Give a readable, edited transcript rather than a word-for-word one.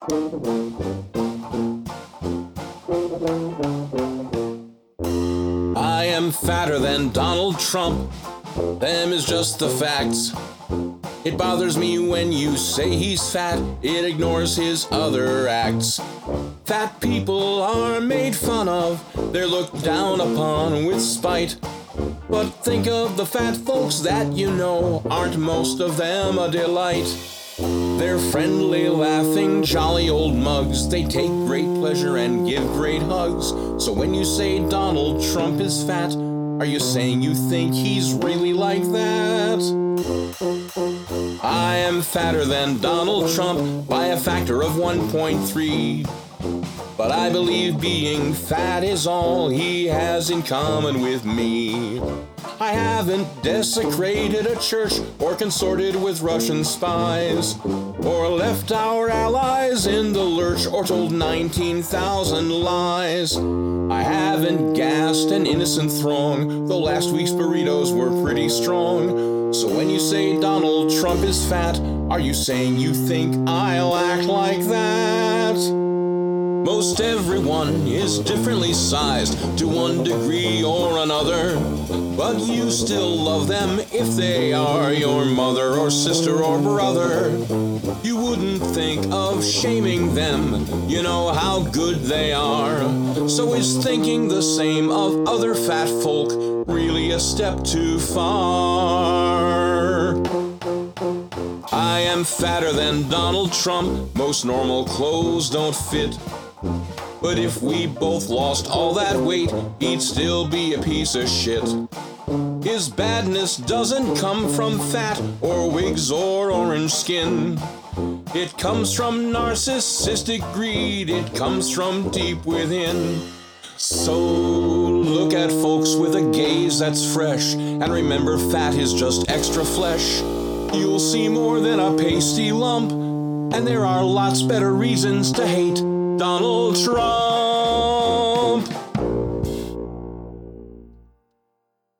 I am fatter than Donald Trump. Them is just the facts. It bothers me when you say he's fat. It ignores his other acts. Fat people are made fun of. They're looked down upon with spite. But think of the fat folks that you know. Aren't most of them a delight? They're friendly, laughing, jolly old mugs. They take great pleasure and give great hugs. So when you say Donald Trump is fat, are you saying you think he's really like that? I am fatter than Donald Trump by a factor of 1.3. But I believe being fat is all he has in common with me. I haven't desecrated a church or consorted with Russian spies, or left our allies in the lurch or told 19,000 lies. I haven't gassed an innocent throng, though last week's burritos were pretty strong. So when you say Donald Trump is fat, are you saying you think I'll act like that? Most everyone is differently sized to one degree or another, but you still love them if they are your mother or sister or brother. You wouldn't think of shaming them, you know how good they are. So is thinking the same of other fat folk really a step too far? I am fatter than Donald Trump. Most normal clothes don't fit. But if we both lost all that weight, he'd still be a piece of shit. His badness doesn't come from fat or wigs or orange skin. It comes from narcissistic greed. It comes from deep within. So look at folks with a gaze that's fresh, and remember fat is just extra flesh. You'll see more than a pasty lump, and there are lots better reasons to hate Donald Trump.